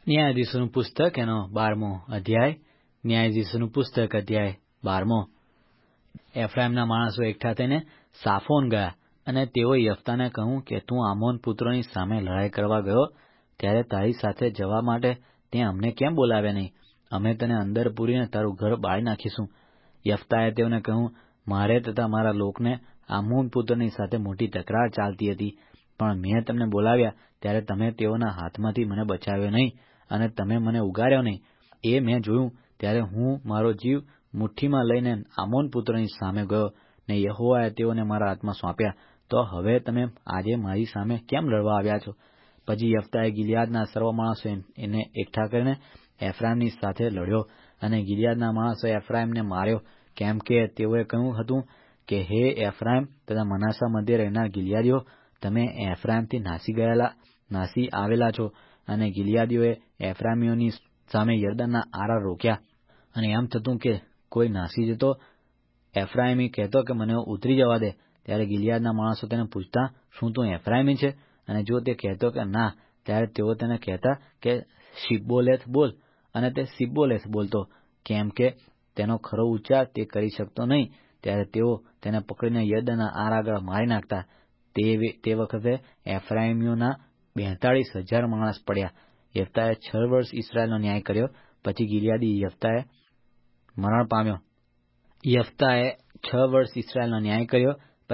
ન્યાયાધીશોનું પુસ્તક એનો 12મો અધ્યાય. ન્યાયાધીશોનું પુસ્તક અધ્યાય 12મો. એફ્રાઈમના માણસો એકઠા થઈને સાફોન ગયા, અને તેઓએ યફતાને કહ્યું કે તું આમોન પુત્રોની સામે લડાઈ કરવા ગયો, ત્યારે તારી સાથે જવા માટે તે અમને કેમ બોલાવ્યા નહીં? અમે તને અંદર પૂરીને તારું ઘર બાળી નાખીશું. યફતાએ તેઓને કહ્યું, મારે તથા મારા લોકને આમોન પુત્રની સાથે મોટી તકરાર ચાલતી હતી, પણ મેં તમને બોલાવ્યા ત્યારે તમે તેઓના હાથમાંથી મને બચાવ્યો નહીં, અને તમે મને ઉગાર્યો નહીં. એ મેં જોયું ત્યારે હું મારો જીવ મુઠ્ઠીમાં લઈને આમોન પુત્રોની સામે ગયો, ને યહોવાએ તેઓને મારા હાથમાં સોંપ્યા. તો હવે તમે આજે મારી સામે કેમ લડવા આવ્યા છો? પછી યફતાએ ગિલિયાદના સર્વ માણસો એને એકઠા કરીને એફ્રાઈમની સાથે લડ્યો, અને ગિલિયાદના માણસોએ એફ્રાઈમને માર્યો, કેમ કે તેઓએ કહ્યું હતું કે હે એફ્રાઈમ તથા મનાસા મધ્યે રહેનાર ગિલિયાદીઓ, તમે એફ્રાઈમથી નાસી આવેલા છો. અને ગિલિયાદીઓએ એફ્રાઈમીઓની સામે યરદનના આરા રોક્યા. અને એમ થતું કે કોઈ નાસી જતો એફ્રાઈમી કહેતો કે મને ઉતરી જવા દે, ત્યારે ગિલિયાદના માણસો તેને પૂછતા, શું તું એફ્રાઈમી છે? અને જો તે કહેતો કે ના, ત્યારે તેઓ તેને કહેતા કે શિબ્બોલેથ બોલ, અને તે શિબ્બોલેથ બોલતો, કેમ કે તેનો ખરો ઉચ્ચાર તે કરી શકતો નહીં. ત્યારે તેઓ તેને પકડીને યરદનના આર આગળ મારી નાખતા. તે વખતે એફ્રાઈમીઓના 42,000 માણસ પડ્યા. યફતાએ 6 વર્ષ ઇસ્રાયેલનો ન્યાય કર્યો, પછી ગિલિયાદી યફતાએ મરણ પામ્યો. યફતાએ 6 વર્ષ ઇસ્રાયેલનો ન્યાય કર્યો,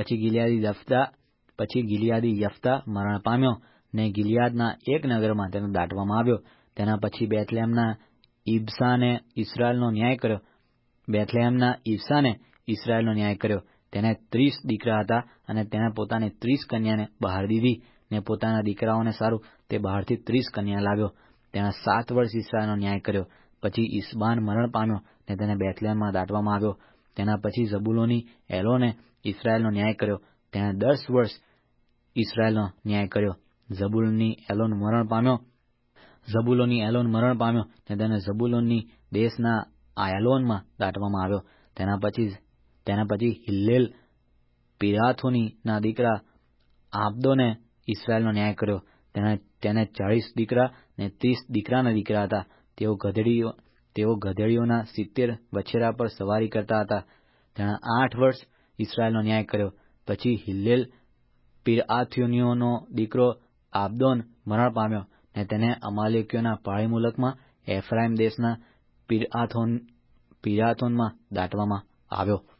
પછી ગિલિયાદી યફતા મરણ પામ્યો, ને ગિલિયાદના એક નગરમાં તેને દાટવામાં આવ્યો. તેના પછી બેથલેહેમના ઇબસાને ઇસ્રાયેલનો ન્યાય કર્યો. તેને 30 દીકરા હતા, અને તેણે પોતાની 30 કન્યાને બહાર દીધી, ને પોતાના દીકરાઓને સારું તે બહારથી 30 કન્યા લાવ્યો. તેણે 7 વર્ષ ઇસ્રાયેલનો ન્યાય કર્યો. પછી ઇસબાન મરણ પામ્યો, ને તેને બેથલેહેમમાં દાટવામાં આવ્યો. તેના પછી ઝબુલોની એલોને ઇસ્રાયેલનો ન્યાય કર્યો. તેણે 10 વર્ષ ઇસ્રાયેલનો ન્યાય કર્યો. ઝબુલોની એલોન મરણ પામ્યો, ને તેને ઝબુલોની દેશના આયલોનમાં દાટવામાં આવ્યો. તેના પછી હિલ્લેલ પિરાથોનીના દીકરા આબદોને ઇસ્રાયેલનો ન્યાય કર્યો. તેને 40 દીકરા ને 30 દીકરાના દીકરા હતા. તેઓ ગધેડીઓના 70 વછેરા પર સવારી કરતા હતા. તેણે 8 વર્ષ ઇસ્રાયેલનો ન્યાય કર્યો. પછી હિલ્લેલ પિરાથોનીનો દીકરો આબદોન મરણ પામ્યો, ને તેને અમાલેકીઓના પાળી મુલકમાં એફ્રાઈમ દેશના પિરાથોનમાં દાટવામાં આવ્યો.